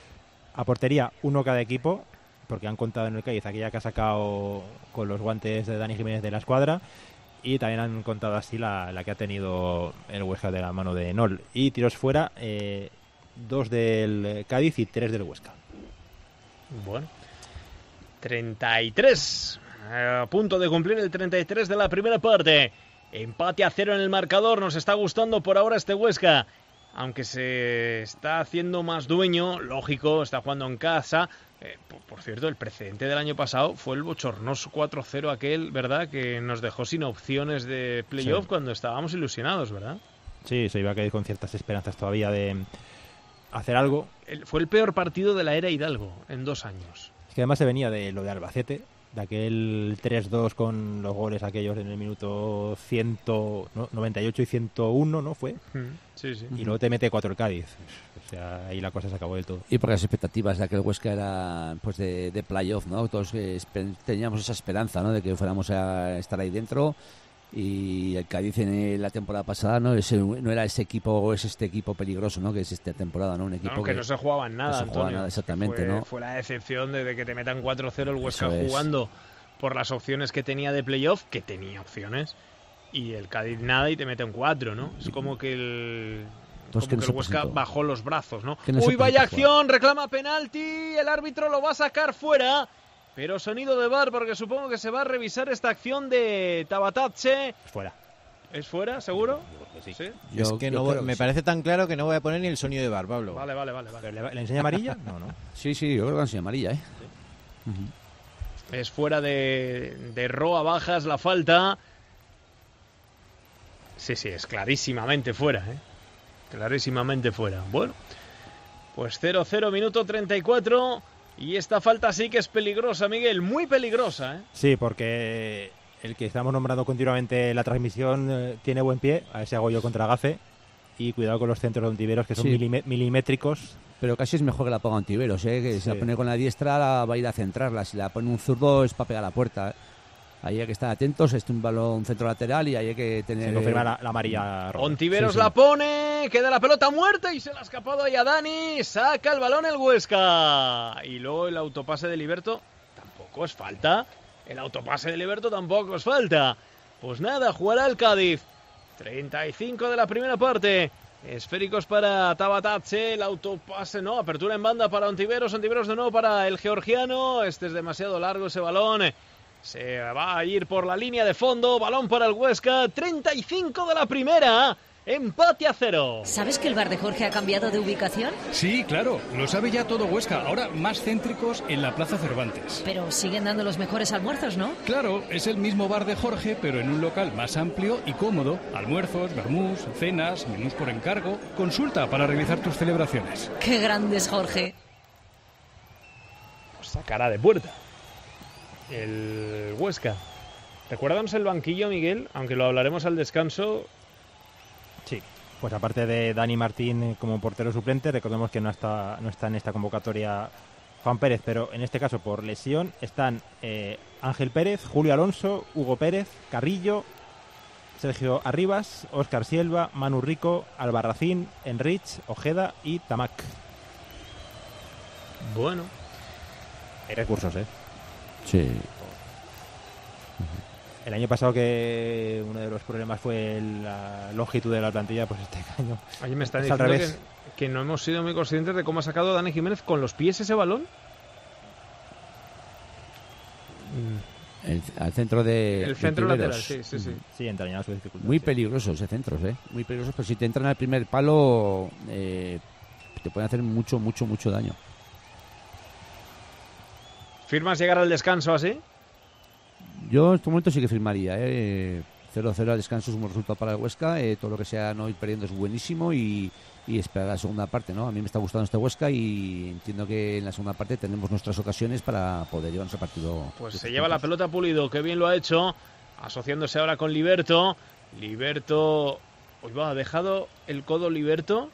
a portería, uno cada equipo, porque han contado en el Cádiz aquella que ha sacado con los guantes de Dani Jiménez de la escuadra, y también han contado así la, la que ha tenido el Huesca de la mano de Enol. Y tiros fuera, eh, dos del Cádiz y tres del Huesca. Bueno. treinta y tres. A punto de cumplir el treinta y tres de la primera parte. Empate a cero en el marcador. Nos está gustando por ahora este Huesca. Aunque se está haciendo más dueño, lógico, está jugando en casa. Eh, por, por cierto, el precedente del año pasado fue el bochornoso cuatro cero aquel, ¿verdad? Que nos dejó sin opciones de playoff Sí. cuando estábamos ilusionados, ¿verdad? Sí, se iba a quedar con ciertas esperanzas todavía de hacer algo. El- fue el peor partido de la era Hidalgo en dos años. Es que además se venía de lo de Albacete, de aquel tres dos con los goles aquellos en el minuto cien, ¿no? noventa y ocho y ciento uno, ¿no? Fue. Sí, sí. Y luego te mete cuatro el Cádiz. O sea, ahí la cosa se acabó del todo. Y porque las expectativas de aquel Huesca era pues de, de playoff, ¿no? Todos eh, espe- teníamos esa esperanza, ¿no? De que fuéramos a estar ahí dentro. Y el Cádiz en la temporada pasada no, es el- no era ese equipo, es este equipo peligroso, ¿no? Que es esta temporada, ¿no? Un equipo No, que, no se jugaba en nada, no se jugaba Antonio. nada, exactamente, fue, ¿no? Fue la decepción de, de que te metan cuatro cero el Huesca Eso es. jugando por las opciones que tenía de playoff, que tenía opciones, y el Cádiz nada y te meten cuatro, ¿no? Es como que el... Pues como que que, no el se Huesca presentó. bajó los brazos, ¿no? Que no se Uy, vaya presentó acción, reclama penalti, el árbitro lo va a sacar fuera, pero sonido de V A R porque supongo que se va a revisar esta acción de Tabatache. Fuera. ¿Es fuera, seguro? Sí. ¿Sí? Es que no voy- me parece tan claro que no voy a poner ni el sonido de bar, Pablo. Vale, vale, vale. vale. ¿Le, le enseña amarilla? No, no. Sí, sí, yo creo que han sido amarilla, ¿eh? Es fuera de, de Roa Bajas la falta. Sí, sí, es clarísimamente fuera, ¿eh? Clarísimamente fuera. Bueno, pues cero cero, minuto treinta y cuatro. Y esta falta sí que es peligrosa, Miguel. Muy peligrosa, ¿eh? Sí, porque el que estamos nombrando continuamente en la transmisión eh, tiene buen pie. A ese hago yo contra Gafe. Y cuidado con los centros de Ontiveros, que son Sí. milime- milimétricos. Pero casi es mejor que la ponga Ontiveros, ¿eh? Que si Sí. la pone con la diestra la va a ir a centrarla. Si la pone un zurdo es para pegar a la puerta. ¿eh? Ahí hay que estar atentos, es un balón centro lateral y ahí hay que tener... Se confirma la, la amarilla roja. Ontiveros Sí, sí. la pone, queda la pelota muerta y se la ha escapado ahí a Dani, saca el balón el Huesca. Y luego el autopase de Liberto tampoco es falta, el autopase de Liberto tampoco es falta. Pues nada, jugará el Cádiz. treinta y cinco de la primera parte. Esféricos para Tabatache, el autopase, no, apertura en banda para Ontiveros, Ontiveros de nuevo para el georgiano, este es demasiado largo ese balón, se va a ir por la línea de fondo, balón para el Huesca, treinta y cinco de la primera, empate a cero. ¿Sabes que el bar de Jorge ha cambiado de ubicación? Sí, claro, lo sabe ya todo Huesca, ahora más céntricos en la Plaza Cervantes. Pero siguen dando los mejores almuerzos, ¿no? Claro, es el mismo bar de Jorge, pero en un local más amplio y cómodo. Almuerzos, vermús, cenas, menús por encargo. Consulta para realizar tus celebraciones. ¡Qué grande es Jorge! Pues sacará de puerta el Huesca. ¿Recuérdamos el banquillo, Miguel? Aunque lo hablaremos al descanso. Sí, pues aparte de Dani Martín como portero suplente, recordemos que no está, no está en esta convocatoria Juan Pérez, pero en este caso por lesión están eh, Ángel Pérez, Julio Alonso, Hugo Pérez, Carrillo, Sergio Arribas, Óscar Silva, Manu Rico, Albarracín, Enrich, Ojeda y Tamac. Bueno. Hay recursos, ¿eh? Sí. El año pasado que uno de los problemas fue la longitud de la plantilla, pues este año Oye, me están es al diciendo revés. que, que no hemos sido muy conscientes de cómo ha sacado Dani Jiménez con los pies ese balón. El, al centro de El centro de lateral, Ontiveros. sí, sí, sí. Sí, entrañaba su dificultad. Muy sí. peligroso ese centros, ¿eh? Muy peligroso, pero si te entran al primer palo eh, te pueden hacer mucho, mucho, mucho daño. ¿Firmas llegar al descanso así? Yo en este momento sí que firmaría, ¿eh? cero cero al descanso es un buen resultado para el Huesca, eh, todo lo que sea no ir perdiendo es buenísimo y, y esperar la segunda parte, ¿no? A mí me está gustando este Huesca y entiendo que en la segunda parte tenemos nuestras ocasiones para poder llevarnos el partido. Pues se lleva la pelota Pulido, que bien lo ha hecho, asociándose ahora con Liberto. Liberto, hoy va, ha dejado el codo Liberto.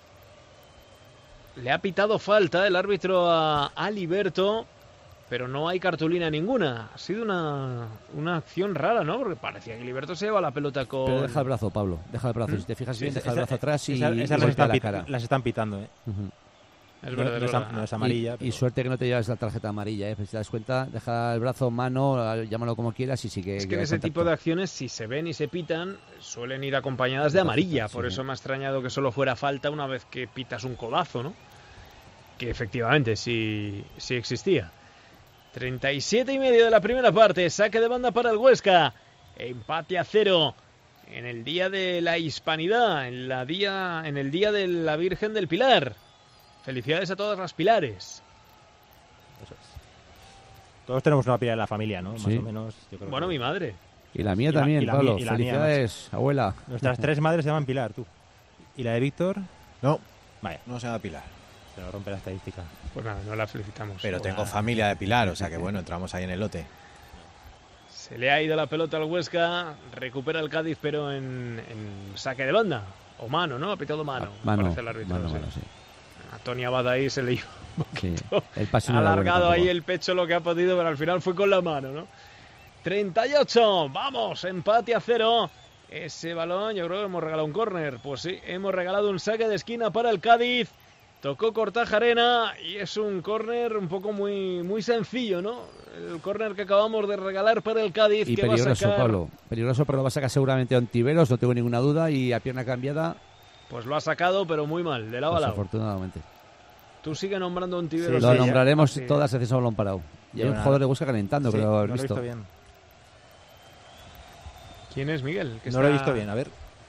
Le ha pitado falta el árbitro a, a Liberto, pero no hay cartulina ninguna. Ha sido una, una acción rara, ¿no? Porque parecía que Liberto se lleva la pelota con... Pero deja el brazo, Pablo, deja el brazo. ¿Mm? Si te fijas Sí, bien, esa- deja el brazo atrás y, esa- y esas las, golpea están la pit- cara. las están pitando, ¿eh? Ujú. Es No, verdad, no es es, verdad. no es amarilla. Y, pero- y suerte que no te llevas la tarjeta amarilla, ¿eh? Pues si te das cuenta, deja el brazo, mano, llámalo como quieras y sí que... Es que llega en el ese contacto. tipo de acciones, si se ven y se pitan, suelen ir acompañadas de amarilla. Sí. Por eso me ha extrañado que solo fuera falta una vez que pitas un codazo, ¿no? Que efectivamente sí, sí existía. treinta y siete y medio de la primera parte, saque de banda para el Huesca. Empate a cero en el día de la Hispanidad, en, la día, en el día de la Virgen del Pilar. Felicidades a todas las Pilares. Eso es. Todos tenemos una pila en la familia, ¿no? Sí. Más o menos. Yo creo Bueno, que- mi madre. Y la mía Y la- también, y la Pablo. mía- y la mía, Felicidades, abuela. Nuestras tres madres se llaman Pilar, tú. ¿Y la de Víctor? No, Vaya, no se llama Pilar. se nos rompe la estadística. Pues nada, no la felicitamos. Pero tengo familia de Pilar, o sea que bueno, entramos ahí en el lote. Se le ha ido la pelota al Huesca, recupera el Cádiz, pero en, en saque de banda. O mano, ¿no? Ha pitado mano, Ah, mano, parece el árbitro. mano, sí. mano, sí. A Tony Abad ahí se le iba un Sí, poquito. el pase Ha no era bueno alargado ahí tampoco. el pecho lo que ha podido, pero al final fue con la mano, ¿no? treinta y ocho, vamos, empate a cero. Ese balón, yo creo que hemos regalado un córner. Pues sí, hemos regalado un saque de esquina para el Cádiz. Tocó Cortajarena y es un córner un poco muy, muy sencillo, ¿no? El córner que acabamos de regalar para el Cádiz. Y que va a peligroso, sacar, Pablo. Peligroso, pero lo va a sacar seguramente Ontiveros, no tengo ninguna duda. Y a pierna cambiada, Pues lo ha sacado, pero muy mal, de lado a lado. desafortunadamente. Tú sigue nombrando un Tiberos. Lo sí, ya. nombraremos Sí. todas veces a balón parado. Y Ya hay un una- jugador de Huesca calentando, Sí, que lo no he lo he visto. visto bien. ¿Quién es Miguel? Que No lo he está- visto bien, a ver.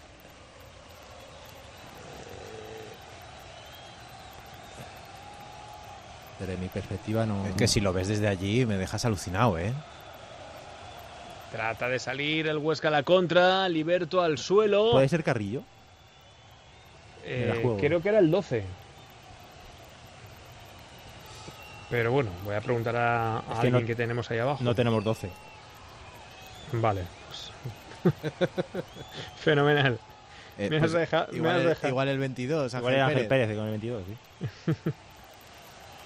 Desde mi perspectiva no... Es que si lo ves desde allí me dejas alucinado, ¿eh? Trata de salir el Huesca a la contra, Liberto al suelo. ¿Puede ser Carrillo? Eh, me la juego. creo que era el doce. Pero bueno, voy a preguntar a, a Es que alguien no- que tenemos ahí abajo. No tenemos doce. Vale. pues. Fenomenal. Eh, Me has pues deja- me igual, has el, dejado. igual el veintidós, Igual era Ángel Pérez con el veintidós, sí.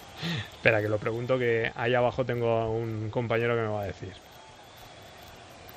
Espera, que lo pregunto, que ahí abajo tengo a un compañero que me va a decir.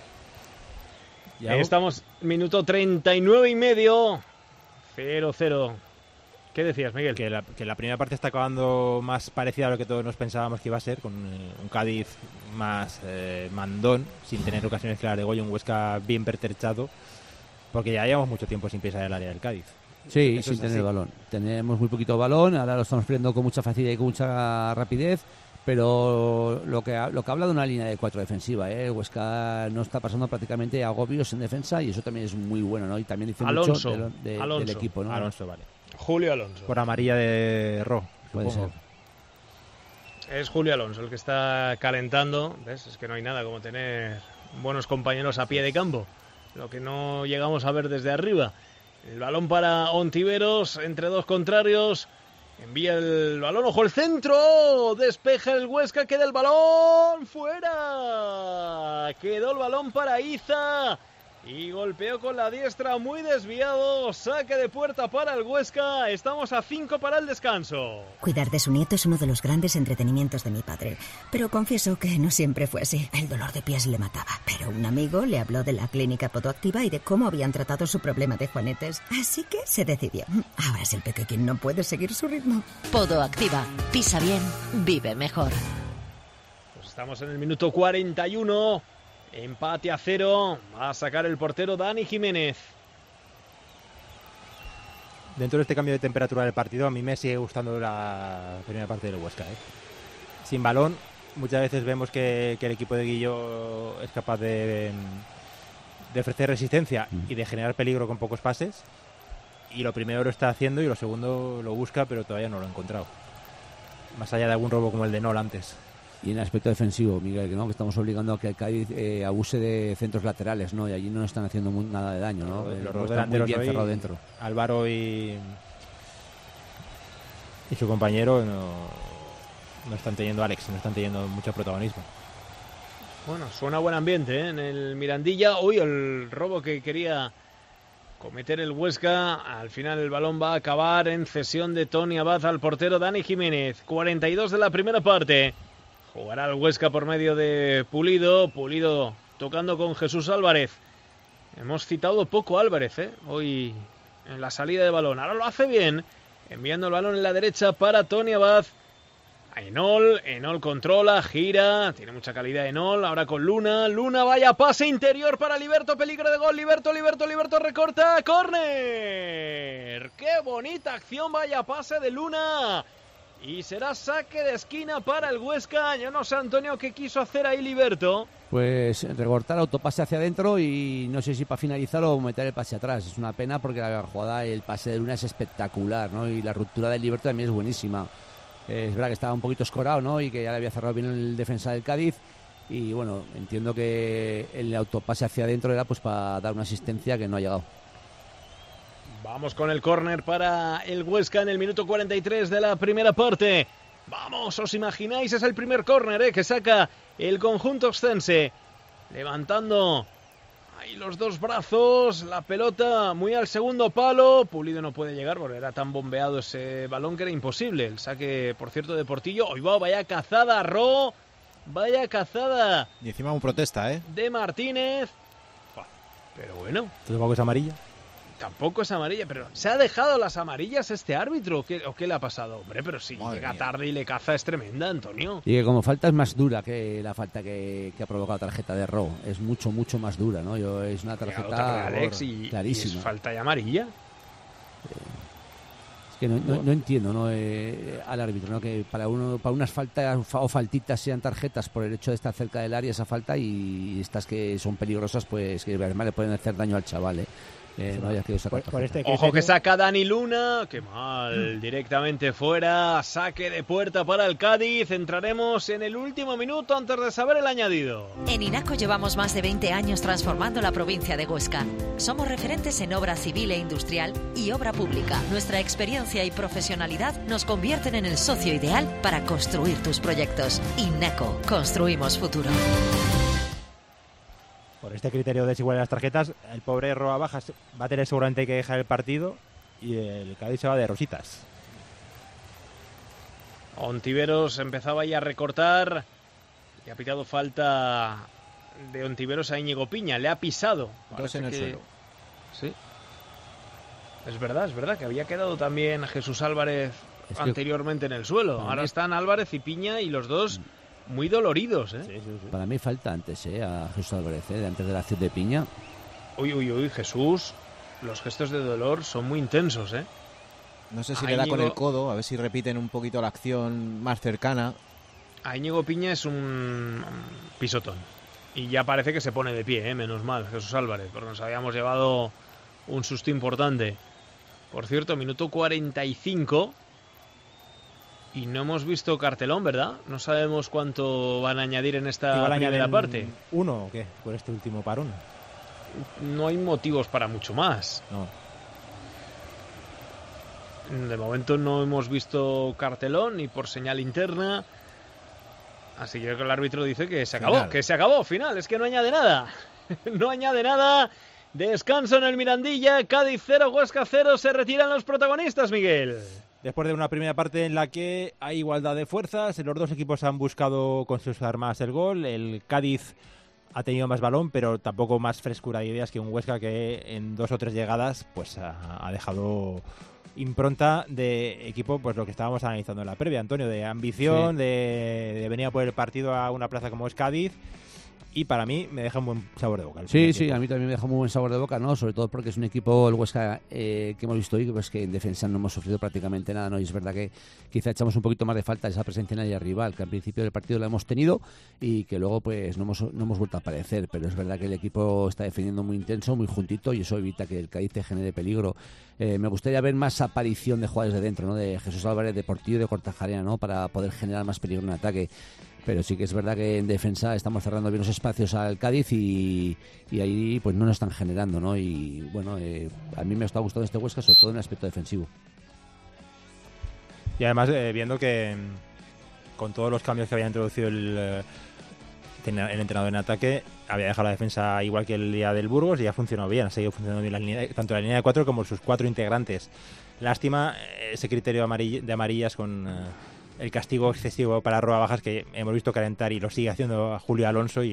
Estamos minuto treinta y nueve y medio, cero cero. ¿Qué decías, Miguel? Que la, que la primera parte está acabando más parecida a lo que todos nos pensábamos que iba a ser, con eh, un Cádiz más eh, mandón, sin tener ocasiones claras de gol, y un Huesca bien pertrechado, porque ya llevamos mucho tiempo sin pisar el área del Cádiz. Sí, Eso sin es tener así. balón. Tenemos muy poquito balón, ahora lo estamos perdiendo con mucha facilidad y con mucha rapidez, pero lo que, ha- lo que habla de una línea de cuatro defensiva, ¿eh? El Huesca no está pasando prácticamente agobios en defensa y eso también es muy bueno, ¿no? Y también dice Alonso, mucho de lo- de- Alonso. del equipo, ¿no? Alonso, vale. Julio Alonso. Por amarilla de Ro, Puede supongo. Es Julio Alonso el que está calentando. ¿Ves? Es que no hay nada como tener buenos compañeros a pie de campo. Lo que no llegamos a ver desde arriba. El balón para Ontiveros entre dos contrarios. Envía el balón, ojo el centro. Despeja el Huesca, queda el balón fuera. Quedó el balón para Iza. Y golpeó con la diestra muy desviado. Saque de puerta para el Huesca. Estamos a cinco para el descanso. Cuidar de su nieto es uno de los grandes entretenimientos de mi padre, pero confieso que no siempre fue así. El dolor de pies le mataba, pero un amigo le habló de la clínica Podoactiva y de cómo habían tratado su problema de juanetes, así que se decidió. Ahora es el peque quien no puede seguir su ritmo. Podoactiva. Pisa bien, vive mejor. Pues estamos en el minuto cuarenta y uno. Empate a cero. Va a sacar el portero Dani Jiménez. Dentro de este cambio de temperatura del partido, a mí me sigue gustando la primera parte del Huesca, ¿eh? Sin balón, muchas veces vemos que, que el equipo de Guillo es capaz de, de ofrecer resistencia y de generar peligro con pocos pases. Y lo primero lo está haciendo y lo segundo lo busca, pero todavía no lo ha encontrado. Más allá de algún robo como el de Nol antes. Y en el aspecto defensivo, Miguel, que no, que estamos obligando a que el Cádiz eh, abuse de centros laterales, ¿no? Y allí no nos están haciendo muy- nada de daño, ¿no? Los Eh, dos está muy delanteros bien hoy, cerrado dentro. Álvaro y, y su compañero no, no están teniendo, Alex, no están teniendo mucho protagonismo. Bueno, suena buen ambiente, ¿eh? En el Mirandilla. Uy, el robo que quería cometer el Huesca. Al final el balón va a acabar en cesión de Tony Abad al portero Dani Jiménez. cuarenta y dos de la primera parte. Jugará el Huesca por medio de Pulido. Pulido tocando con Jesús Álvarez. Hemos citado poco a Álvarez, ¿eh? Hoy en la salida de balón. Ahora lo hace bien. Enviando el balón en la derecha para Tony Abad. A Enol. Enol controla, gira. Tiene mucha calidad Enol. Ahora con Luna. Luna, vaya pase interior para Liberto. Peligro de gol. Liberto, Liberto, Liberto recorta. ¡Córner! ¡Qué bonita acción! Vaya pase de Luna. Y será saque de esquina para el Huesca. Yo no sé, Antonio, qué quiso hacer ahí Liberto. Pues recortar, autopase hacia adentro y no sé si para finalizar o meter el pase atrás. Es una pena porque la jugada, el pase de Luna es espectacular, ¿no? Y la ruptura del Liberto también es buenísima. Eh, es verdad que estaba un poquito escorado, ¿no? Y que ya le había cerrado bien el defensa del Cádiz. Y bueno, entiendo que el autopase hacia adentro era pues para dar una asistencia que no ha llegado. Vamos con el córner para el Huesca en el minuto cuarenta y tres de la primera parte. Vamos, os imagináis, es el primer córner ¿eh? que saca el conjunto ostense. Levantando ahí los dos brazos, la pelota muy al segundo palo. Pulido no puede llegar porque era tan bombeado ese balón que era imposible. El saque, por cierto, de Portillo. Hoy va, vaya cazada, Ro. Vaya cazada. Y encima un protesta, ¿eh? De Martínez. Pero bueno. ¿Tampoco es amarilla? Tampoco es amarilla, pero ¿se ha dejado las amarillas este árbitro? ¿O qué, o qué le ha pasado? Hombre, pero si Madre llega mía. tarde y le caza es tremenda, Antonio. Y que como falta es más dura que la falta que, que ha provocado la tarjeta de Ro. Es mucho, mucho más dura, ¿no? Yo, es una Otra tarjeta Alex, y, y clarísima. es falta de amarilla. Es que no, no, no entiendo, ¿no? Eh, al árbitro, ¿no? Que para uno, para unas faltas o faltitas sean tarjetas por el hecho de estar cerca del área esa falta y estas que son peligrosas, pues que además le pueden hacer daño al chaval, ¿eh? Eh, no haya que sacar Por, por este Ojo criterio- que saca Dani Luna, qué mal, directamente fuera, saque de puerta para el Cádiz. Entraremos en el último minuto antes de saber el añadido. En INACO llevamos más de veinte años transformando la provincia de Huesca. Somos referentes en obra civil e industrial y obra pública. Nuestra experiencia y profesionalidad nos convierten en el socio ideal para construir tus proyectos. INACO, construimos futuro. Por este criterio de desigualdad de las tarjetas, el pobre Roa Bajas va a tener seguramente que dejar el partido y el Cádiz se va de rositas. Ontiveros empezaba ya a recortar y ha pitado falta de Ontiveros a Íñigo Piña, le ha pisado. Dos en el que... suelo. Sí. Es verdad, es verdad que había quedado también Jesús Álvarez es que... anteriormente en el suelo. Ahora mí... están Álvarez y Piña y los dos muy doloridos, ¿eh? Sí, sí, sí. Para mí falta antes, ¿eh? A Jesús Álvarez, ¿eh? Antes de la acción de Piña. Uy, uy, uy, Jesús, los gestos de dolor son muy intensos, ¿eh? No sé si a le da Íñigo... con el codo, a ver si repiten un poquito la acción más cercana. A Íñigo Piña es un pisotón. Y ya parece que se pone de pie, ¿eh? Menos mal, Jesús Álvarez, porque nos habíamos llevado un susto importante. Por cierto, minuto cuarenta y cinco y no hemos visto cartelón, ¿verdad? No sabemos cuánto van a añadir en esta primera parte. ¿Uno o qué? Por este último parón. No hay motivos para mucho más. No. De momento no hemos visto cartelón ni por señal interna. Así que el árbitro dice que se acabó, final. que se acabó, final. Es que no añade nada. No añade nada. Descanso en el Mirandilla, Cádiz cero, Huesca cero, se retiran los protagonistas, Miguel. Después de una primera parte en la que hay igualdad de fuerzas, los dos equipos han buscado con sus armas el gol. El Cádiz ha tenido más balón, pero tampoco más frescura de ideas que un Huesca que en dos o tres llegadas pues ha, ha dejado impronta de equipo, pues lo que estábamos analizando en la previa, Antonio, de ambición, sí. de, de venir a por el partido a una plaza como es Cádiz. Y para mí me deja un buen sabor de boca. Sí, sí, a mí también me deja muy buen sabor de boca, ¿no? Sobre todo porque es un equipo, el Huesca, eh, que hemos visto hoy, pues que en defensa no hemos sufrido prácticamente nada, ¿no? Y es verdad que quizá echamos un poquito más de falta esa presencia en el área rival, que al principio del partido la hemos tenido y que luego pues no hemos, no hemos vuelto a aparecer. Pero es verdad que el equipo está defendiendo muy intenso, muy juntito, y eso evita que el Cádiz te genere peligro. Eh, me gustaría ver más aparición de jugadores de dentro, ¿no? De Jesús Álvarez, de Portillo y de Kortajarena, ¿no? Para poder generar más peligro en ataque. Pero sí que es verdad que en defensa estamos cerrando bien los espacios al Cádiz y, y ahí pues no nos están generando, ¿no? Y bueno, eh, a mí me está gustando este Huesca, sobre todo en el aspecto defensivo. Y además eh, viendo que con todos los cambios que había introducido el, eh, el entrenador en ataque, había dejado la defensa igual que el día del Burgos y ha funcionado bien, ha seguido funcionando bien la línea, tanto la línea de cuatro como sus cuatro integrantes. Lástima ese criterio amarilla, de amarillas con... Eh, el castigo excesivo para Roa Bajas, que hemos visto calentar y lo sigue haciendo a Julio Alonso, y